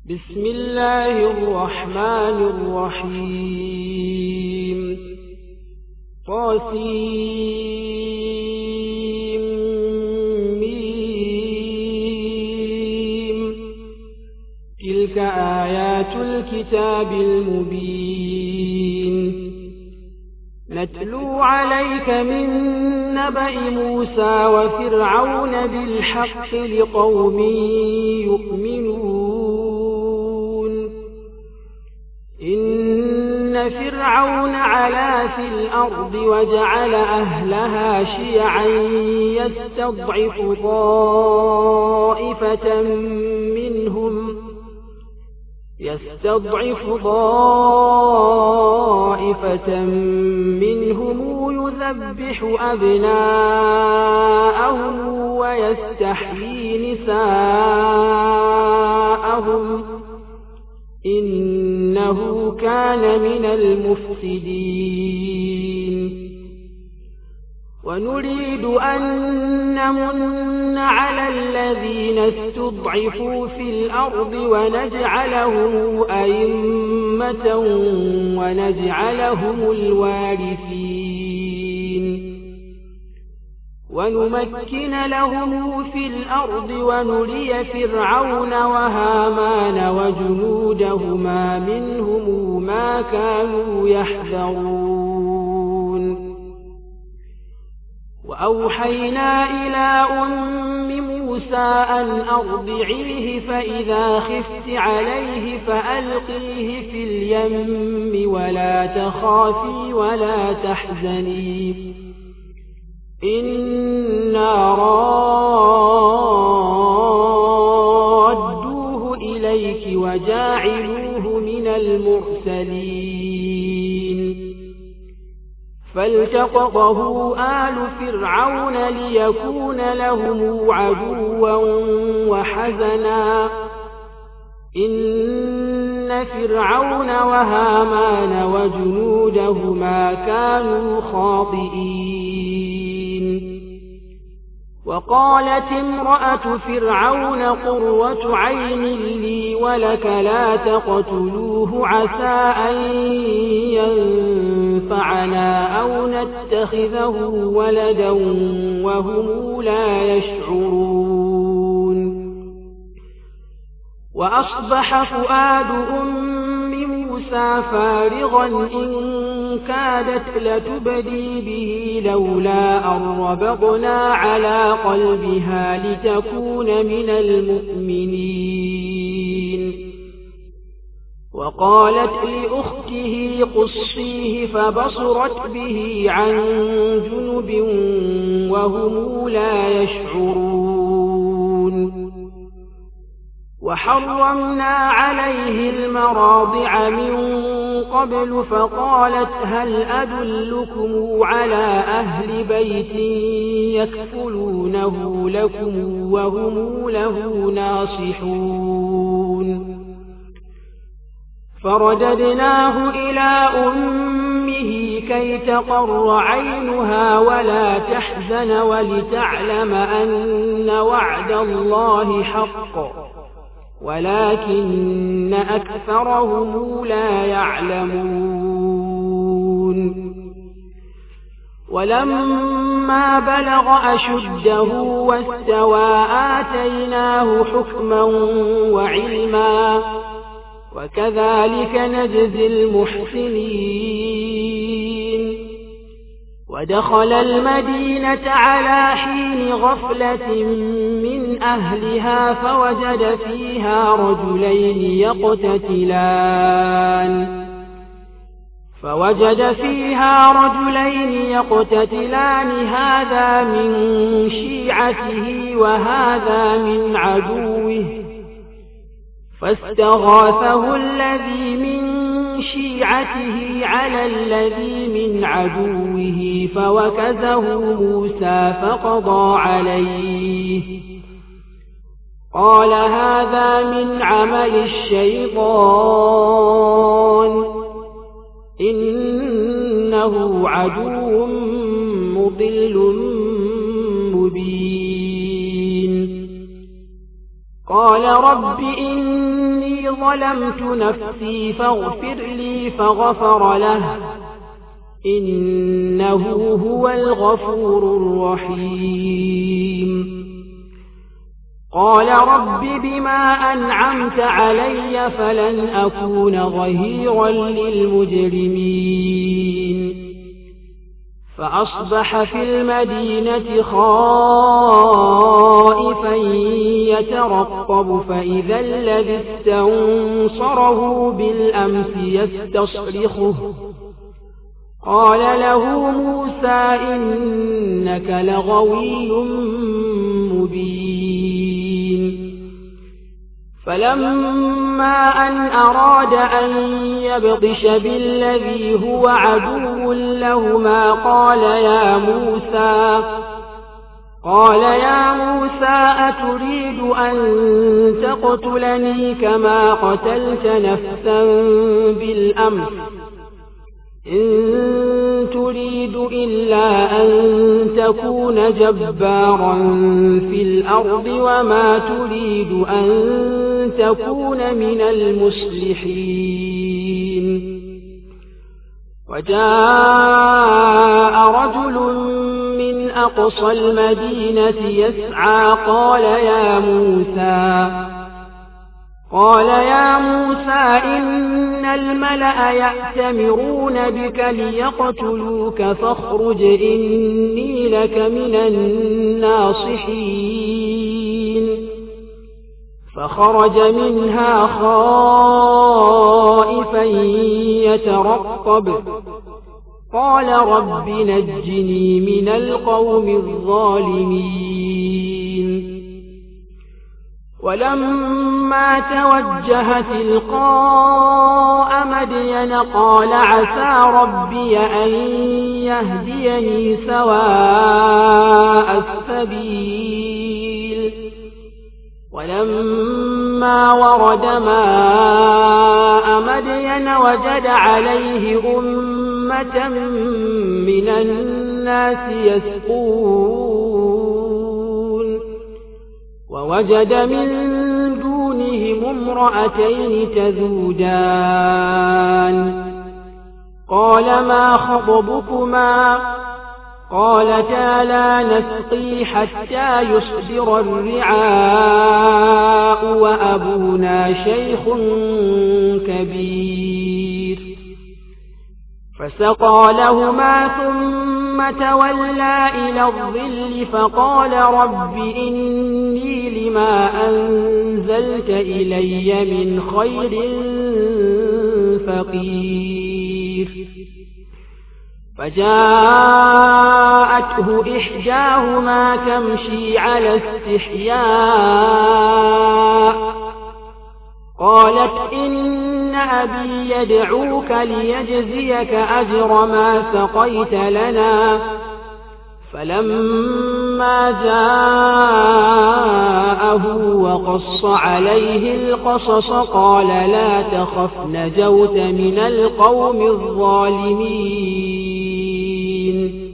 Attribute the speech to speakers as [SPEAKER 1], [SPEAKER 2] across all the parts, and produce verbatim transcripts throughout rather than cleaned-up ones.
[SPEAKER 1] بسم الله الرحمن الرحيم طاسيم ميم تلك آيات الكتاب المبين نتلو عليك من نبأ موسى وفرعون بالحق لقوم يؤمنون إن فرعون علا في الأرض وجعل أهلها شيعا يستضعف طائفة منهم يستضعف طائفة منهم يذبح أبناءهم ويستحيي نساءهم إنه كان من المفسدين ونريد أن نمن على الذين استضعفوا في الأرض ونجعلهم أئمة ونجعلهم الوارثين ونمكن لهم في الأرض ونري فرعون وهامان وجنودهما منهم ما كانوا يحذرون وأوحينا إلى أم موسى أن أرضعيه فإذا خفت عليه فألقيه في اليم ولا تخافي ولا تحزني إنا رادوه إليك وجاعلوه من المرسلين فالتقطه آل فرعون ليكون لهم عدوا وحزنا إن فرعون وهامان وجنودهما كانوا خاطئين وقالت امرأة فرعون قرة عين لي ولك لا تقتلوه عسى أن ينفعنا أو نتخذه ولدا وهم لا يشعرون وأصبح فؤاد أم موسى فارغا إن كادت لتبدي به لولا أن ربطنا على قلبها لتكون من المؤمنين وقالت لأخته قصيه فبصرت به عن جنب وهم لا يشعرون وحرمنا عليه المراضع من قبل فقالت هل أدلكم على أهل بيت يكفلونه لكم وهم له ناصحون فرددناه إلى أمه كي تقر عينها ولا تحزن ولتعلم أن وعد الله حق ولكن أكثرهم لا يعلمون ولما بلغ أشده واستوى آتيناه حكما وعلما وكذلك نجزي المحسنين ودخل المدينة على حين غفلة من أهلها فوجد فيها رجلين يقتتلان فوجد فيها رجلين يقتتلان هذا من شيعته وهذا من عدوه فاستغاثه الذي من شيعته على الذي من عدوه فوكزه موسى فقضى عليه قال هذا من عمل الشيطان إنه عدو مضل مبين قال رب إني ظلمت نفسي فاغفر لي فغفر له إنه هو الغفور الرحيم قال رب بما أنعمت علي فلن أكون ظهيرا للمجرمين فأصبح في المدينة خائفا يترقب فإذا الذي استنصره بالأمس يستصرخه قال له موسى إنك لغوي مبين فلما أن أراد أن يبطش بالذي هو عدو لهما قال يا موسى قال يا موسى أتريد أن تقتلني كما قتلت نفسا بالأمس إن تريد إلا أن تكون جبارا في الأرض وما تريد أن تكون من المصلحين وجاء رجل من أقصى المدينة يسعى قال يا موسى قال يا موسى إن الملأ يأتمرون بك ليقتلوك فاخرج إني لك من الناصحين فخرج منها خائفا يترقب قال رب نجني من القوم الظالمين ولما توجه تلقاء مدين قال عسى ربي أن يهديني سواء السبيل ولما ورد ماء مدين وجد عليه أمة من الناس يسقون ووجد من دونهم امرأتين تذودان قال ما خطبكما قالتا لا نسقي حتى يصدر الرعاء وأبونا شيخ كبير فسقى لهما ثم تولى إلى الظل فقال رب إني لما أنزلت إلي من خير فقير فجاءته إحداهما تمشي على استحياء قالت إن أبي يدعوك ليجزيك أجر ما سقيت لنا فلما جاءه وقص عليه القصص قال لا تخف نجوت من القوم الظالمين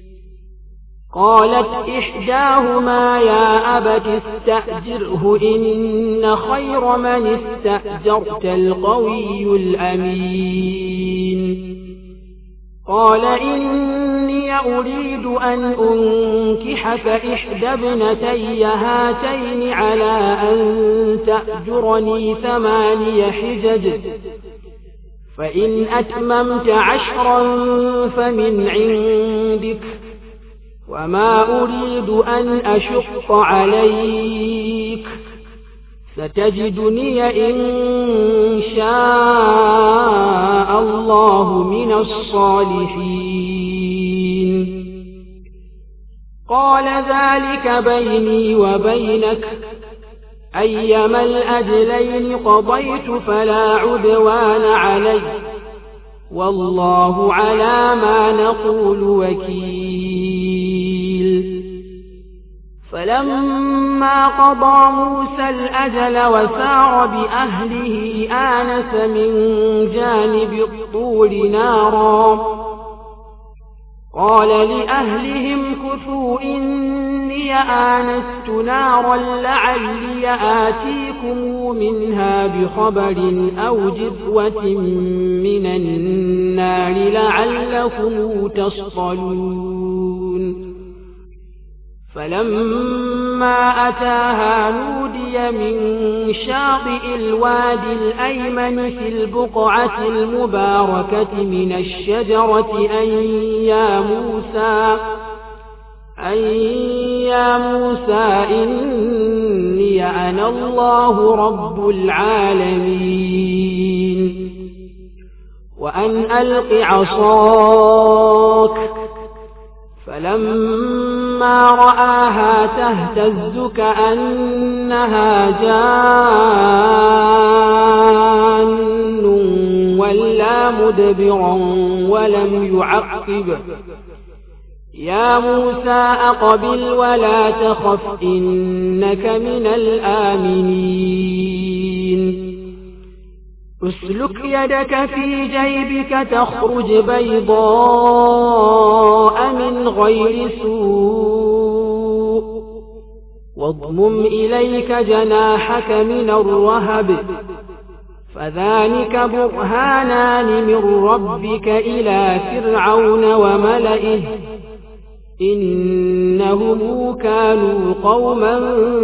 [SPEAKER 1] قالت إحداهما يا أبت استأجره إن خير من استأجرت القوي الأمين قال إني أريد أن أنكحك إحدى ابنتي هاتين على أن تأجرني ثماني حجج فإن أتممت عشرا فمن عندك وما أريد أن أشق عليك ستجدني إن شاء الله من الصالحين قال ذلك بيني وبينك أيما الأجلين قضيت فلا عدوان علي والله على ما نقول وكيل فلما قضى موسى الأجل وسار بأهله آنس من جانب الطور نارا قال لأهلهم كثوا إني آنست نارا لعلي آتيكم منها بخبر أو جذوة من النار لعلكم تصطلون فلما أتاها نودي من شاطئ الوادي الأيمن في البقعة المباركة من الشجرة أن يا موسى أن يا موسى إني أنا الله رب العالمين وأن ألق عصاك فلما رآها تهتز كأنها جان ولا مدبرا ولم يعقب يا موسى أقبل ولا تخف إنك من الآمنين اسلك يدك في جيبك تخرج بيضاء من غير سوء واضمم إليك جناحك من الرهب فذلك برهانان من ربك إلى فرعون وملئه إنهم كانوا قوما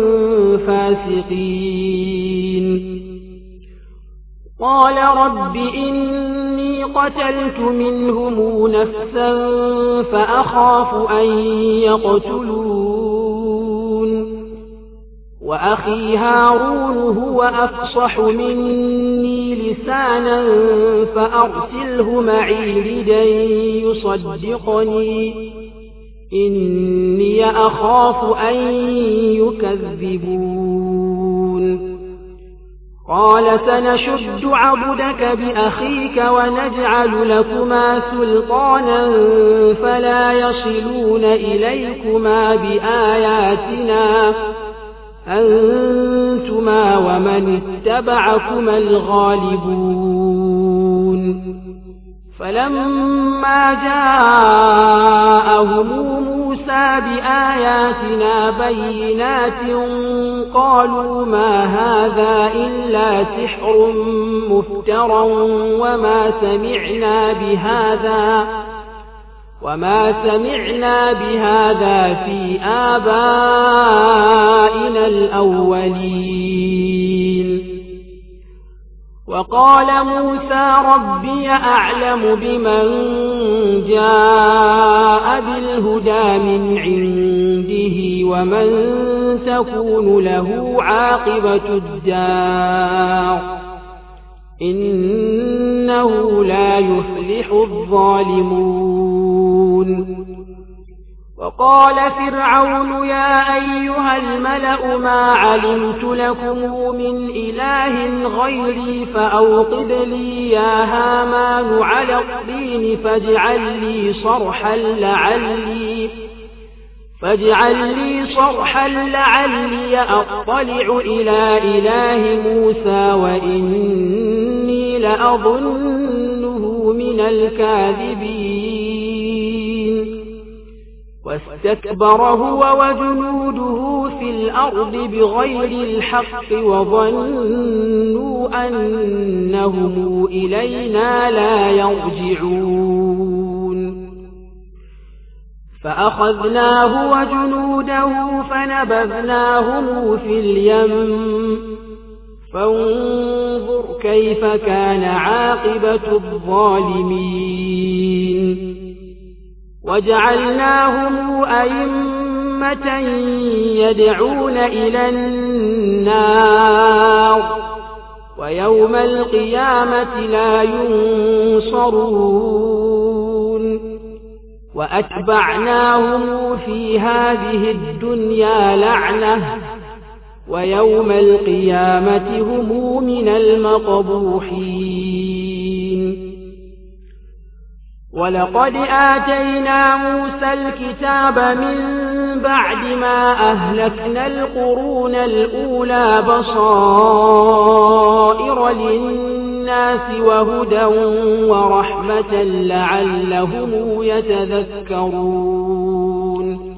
[SPEAKER 1] فاسقين قال رب إني قتلت منهم نفسا فأخاف أن يقتلون وأخي هارون هو أفصح مني لسانا فأرسله معي لكي يصدقني إني أخاف أن يكذبون قال سنشد عضدك بأخيك ونجعل لكما سلطانا فلا يصلون إليكما بآياتنا أنتما ومن اتبعكما الغالبون فلما جاءهم موسى بآياتنا بينات قالوا ما هذا إلا سحر مفترى وما سمعنا بهذا وما سمعنا بهذا في آبائنا الأولين وقال موسى ربي أعلم بمن جاء بالهدى من عنده ومن تكون له عاقبة الدار إنه لا يفلح الظالمون وقال فرعون يا أيها الملأ ما علمت لكم من إله غيري فأوقد لي يا هامان على الطين فاجعل لي صرحا لعلي فاجعل لي صرحا لعلي أطلع إلى إله موسى وإني لأظنه من الكاذبين واستكبر هو وجنوده في الأرض بغير الحق وظنوا أنهم إلينا لا يرجعون فأخذناه وجنوده فنبذناهم في اليم فانظر كيف كان عاقبة الظالمين وجعلناهم أئمة يدعون إلى النار ويوم القيامة لا ينصرون وأتبعناهم في هذه الدنيا لعنة ويوم القيامة هم من المقبوحين ولقد آتينا موسى الكتاب من بعد ما أهلكنا القرون الأولى بصائر للناس للناس وهدى ورحمة لعلهم يتذكرون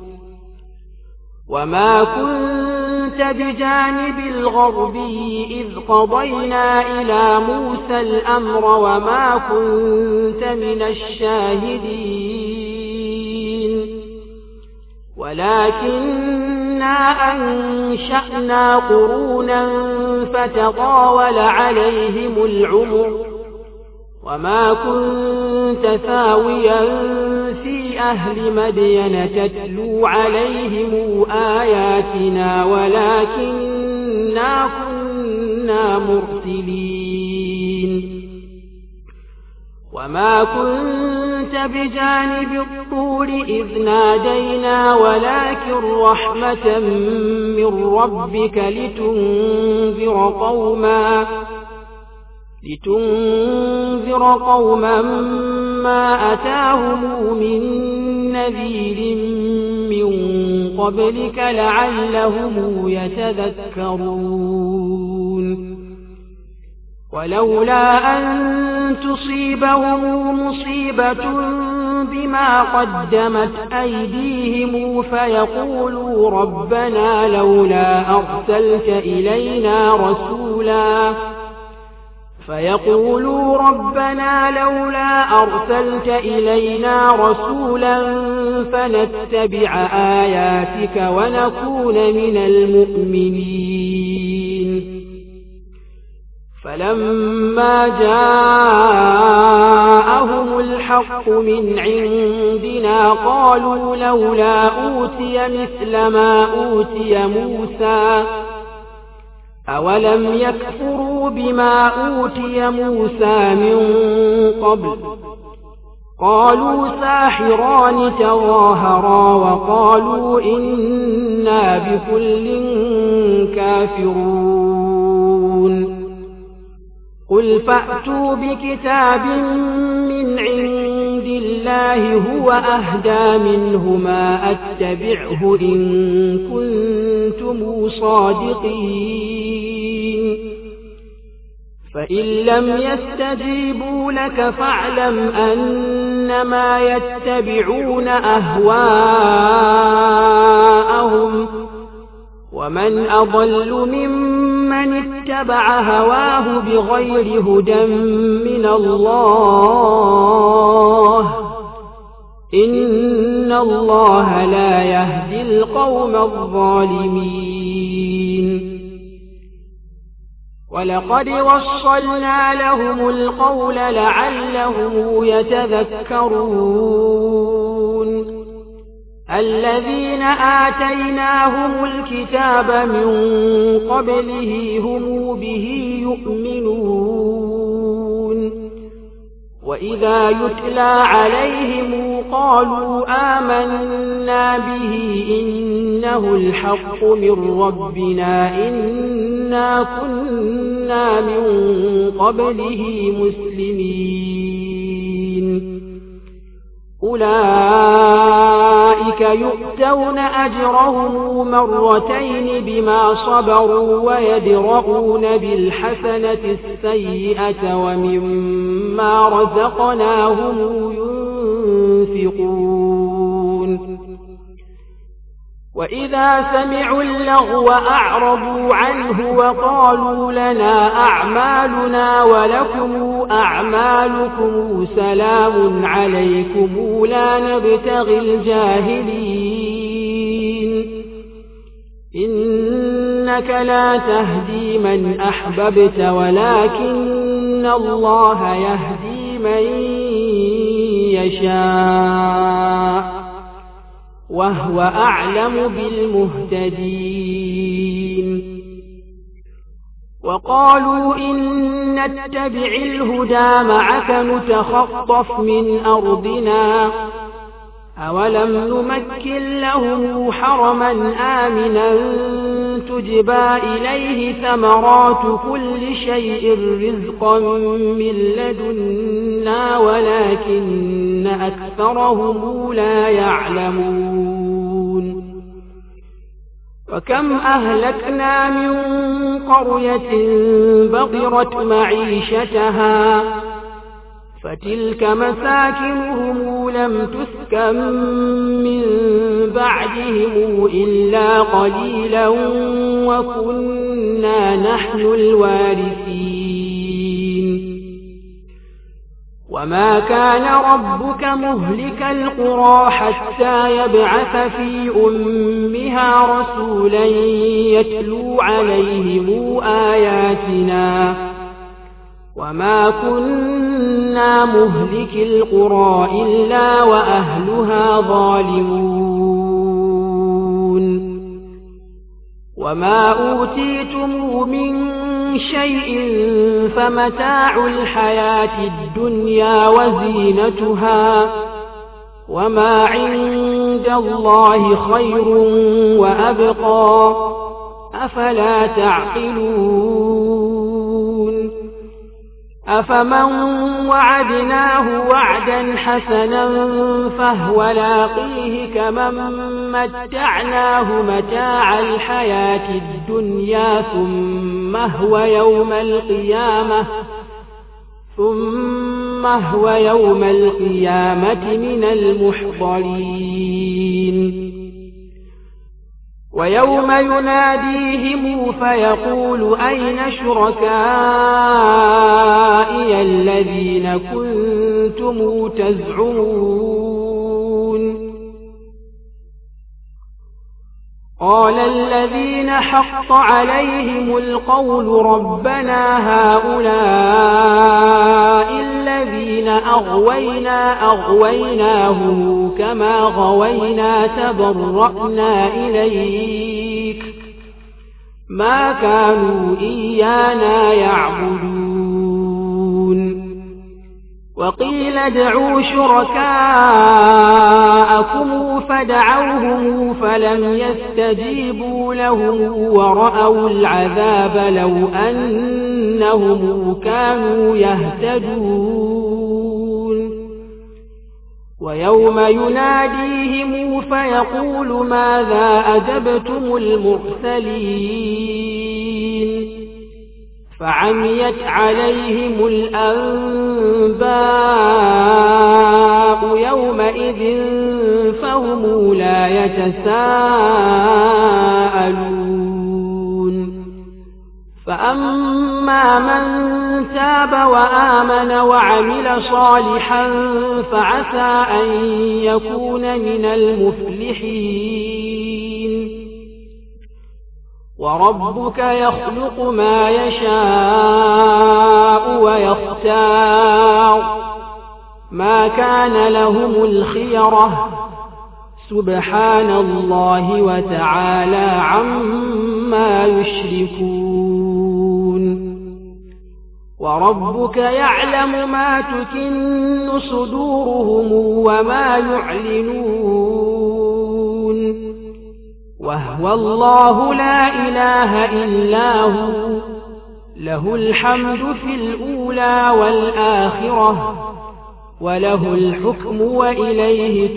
[SPEAKER 1] وما كنت بجانب الغربي إذ قضينا إلى موسى الأمر وما كنت من الشاهدين ولكننا أنشأنا قرونا فتطاول عليهم العمر وما كنت ثاويا في أهل مدين تتلو عليهم آياتنا ولكننا كنا مرسلين وما كنت بجانب الطور إذ نادينا ولكن رحمة من ربك لتنذر قوما لتنذر قوما ما أتاهم من نذير من قبلك لعلهم يتذكرون ولولا أن تصيبهم مصيبة بما قدمت أيديهم فيقولوا ربنا لولا أرسلت إلينا رسولا فيقولوا ربنا لولا أرسلت إلينا رسولا فنتبع آياتك ونكون من المؤمنين فلما جاءهم الحق من عندنا قالوا لولا أوتي مثل ما أوتي موسى أولم يكفروا بما أوتي موسى من قبل قالوا ساحران تظاهرا وقالوا إنا بكل كافرون قل فأتوا بكتاب من عند الله هو أهدى منهما أتبعه إن كنتم صادقين فإن لم يستجيبوا لك فاعلم أنما يتبعون أهواءهم ومن أضل ممن اتبع هواه بغير هدى من الله إن الله لا يهدي القوم الظالمين ولقد وصلنا لهم القول لعلهم يتذكرون الذين آتيناهم الكتاب من قبله هم به يؤمنون وإذا يتلى عليهم قالوا آمنا به إنه الحق من ربنا إنا كنا من قبله مسلمين أولئك يؤتون أجرهم مرتين بما صبروا ويدرؤون بالحسنة السيئة ومما رزقناهم ينفقون وإذا سمعوا اللغو أعرضوا عنه وقالوا لنا أعمالنا ولكم أعمالكم سلام عليكم لا نبتغي الجاهلين إنك لا تهدي من أحببت ولكن الله يهدي من يشاء وهو أعلم بالمهتدين وقالوا إن نتبع الهدى معك نتخطف من أرضنا أولم نمكن لهم حرما آمنا تجبى إليه ثمرات كل شيء رزقا من لدنا ولكن أكثرهم لا يعلمون وكم أهلكنا من قرية بطرت معيشتها فتلك مساكنهم لم تسكن من بعدهم إلا قليلا وكنا نحن الوارثين وما كان ربك مهلك القرى حتى يبعث في أمها رسولا يتلو عليهم آياتنا وما كنا مهلك القرى إلا وأهلها ظالمون وما أوتيتم من شيء فمتاع الحياة الدنيا وزينتها وما عند الله خير وأبقى أفلا تعقلون أفمن وعدناه وعدا حسنا فهو لاقيه كمن متعناه متاع الحياة الدنيا ثم هو يوم القيامة ثم هو يوم القيامة من المحضرين ويوم يناديهم فيقول أين شركائي الذين كنتم تزعمون قال الذين حق عليهم القول ربنا هؤلاء الذين أغوينا أغويناهم كما غوينا تبرأنا إليك ما كانوا إيانا يعبدون وقيل ادعوا شركاءكم فدعوهم فلم يستجيبوا لهم ورأوا العذاب لو أنهم كانوا يهتدون ويوم يناديهم فيقول ماذا أجبتم المرسلين فعميت عليهم الأنباء يومئذ فهم لا يتساءلون فأما من تاب وآمن وعمل صالحا فعسى أن يكون من المفلحين وربك يخلق ما يشاء ويختار ما كان لهم الخيرة سبحان الله وتعالى عما يشركون وربك يعلم ما تكن صدورهم وما يعلنون وهو الله لا إله إلا هو له الحمد في الأولى والآخرة وله الحكم وإليه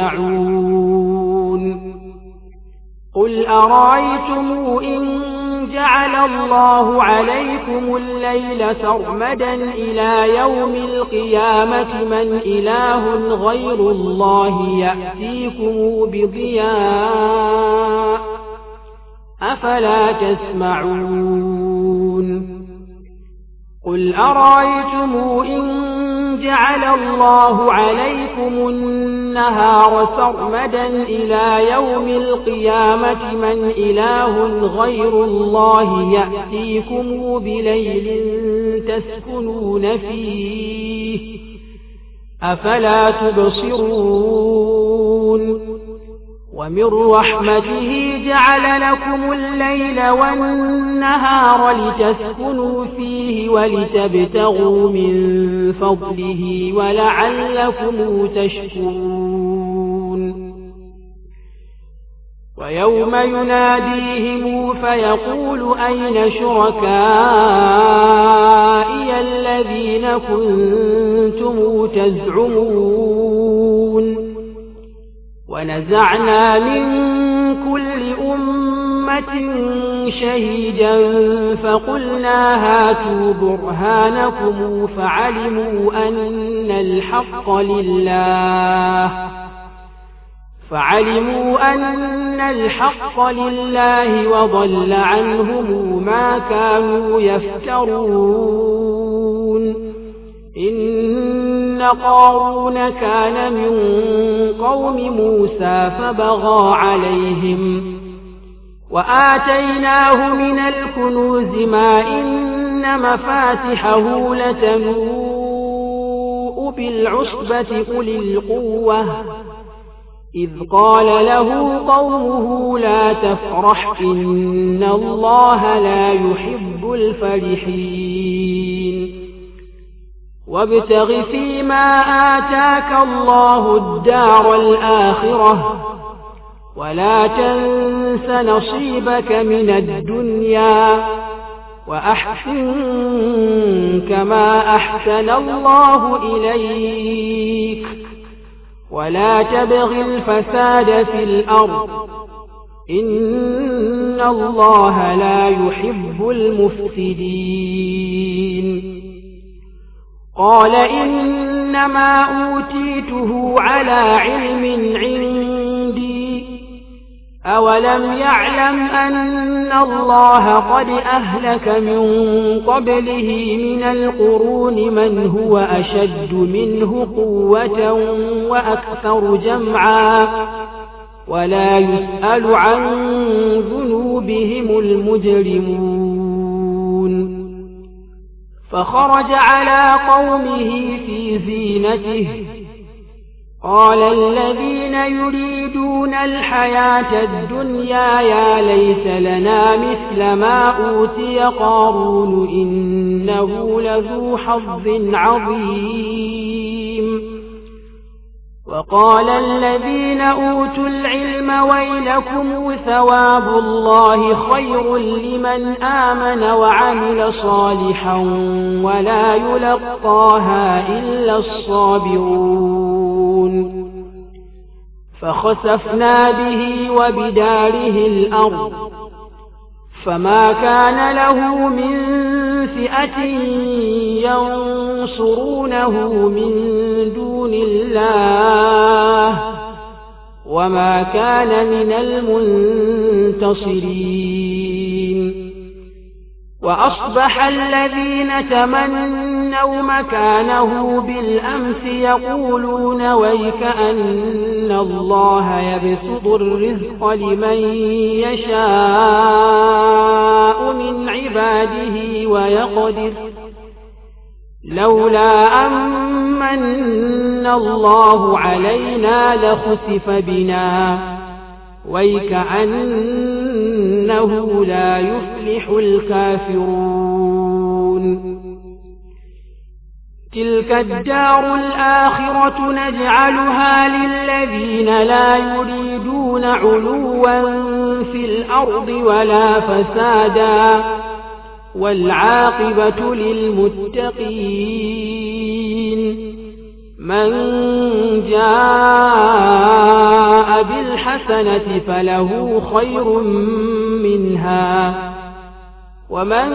[SPEAKER 1] ترجعون قل أرأيتم إن جعل الله عليكم الليل سرمدا إلى يوم القيامة من إله غير الله يأتيكم بضياء أفلا تسمعون قل أرأيتم إن جعل الله عليكم النهار سرمدا إلى يوم القيامة من إله غير الله يأتيكم بليل تسكنون فيه أفلا تبصرون ومن رحمته جعل لكم الليل والنهار لتسكنوا فيه ولتبتغوا من فضله ولعلكم تشكرون ويوم يناديهم فيقول أين شركائي الذين كنتم تزعمون ونزعنا من كل أمة أمة شهيدا فقلنا هاتوا برهانكم فعلموا أن الحق لله فعلموا أن الحق لله وضل عنهم ما كانوا يفترون إن قارون كان من قوم موسى فبغى عليهم وآتيناه من الكنوز ما إن مفاتحه لتنوء بالعصبة أولي القوة إذ قال له قومه لا تفرح إن الله لا يحب الفرحين وابتغ فيما آتاك الله الدار الآخرة ولا تنس نصيبك من الدنيا وأحسن كما أحسن الله إليك ولا تبغ الفساد في الأرض إن الله لا يحب المفسدين قال إنما أوتيته على علم عندي أولم يعلم أن الله قد أهلك من قبله من القرون من هو أشد منه قوة وأكثر جمعا ولا يسأل عن ذنوبهم المجرمون فخرج على قومه في زينته قال الذين يريدون الحياة الدنيا يا ليت لنا مثل ما أوتي قارون إنه لذو حظ عظيم وقال الذين أوتوا العلم ويلكم ثواب الله خير لمن آمن وعمل صالحا ولا يلقاها إلا الصابرون فخسفنا به وبداره الأرض فما كان له من فئة ينصرونه من دون الله وما كان من المنتصرين وأصبح الذين تمنوا مكانه بالأمس يقولون ويك أن الله يبسط الرزق لمن يشاء من عباده ويقدر لولا أمن الله علينا لخسف بنا ويكأنه لا يفلح الكافرون تلك الدار الآخرة نجعلها للذين لا يريدون علوا في الأرض ولا فسادا والعاقبة للمتقين من جاء بالحسنة فله خير منها ومن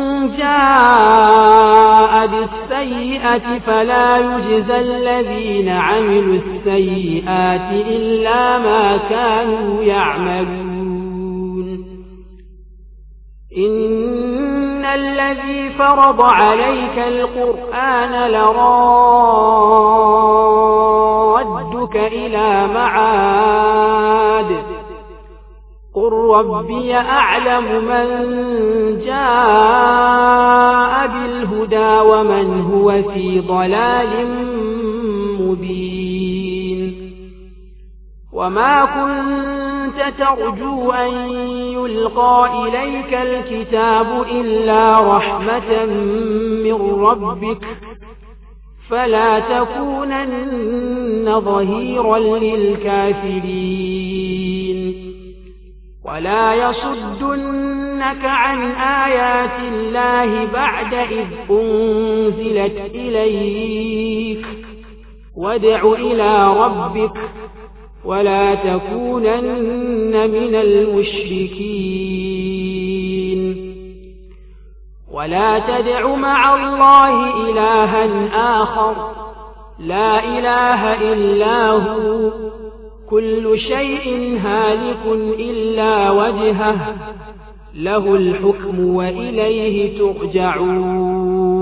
[SPEAKER 1] جاء بالسيئة فلا يجزى الذين عملوا السيئات إلا ما كانوا يعملون إن الذي فرض عليك القرآن لرادك إلى معاد قل ربي أعلم من جاء بالهدى ومن هو في ضلال مبين وما كنت ترجو أن يلقى إليك الكتاب إلا رحمة من ربك فلا تكونن ظهيرا للكافرين ولا يصدنك عن آيات الله بعد إذ أنزلت إليك وادع إلى ربك ولا تكونن من المشركين ولا تدع مع الله إلها آخر لا إله إلا هو كل شيء هالك إلا وجهه له الحكم وإليه ترجعون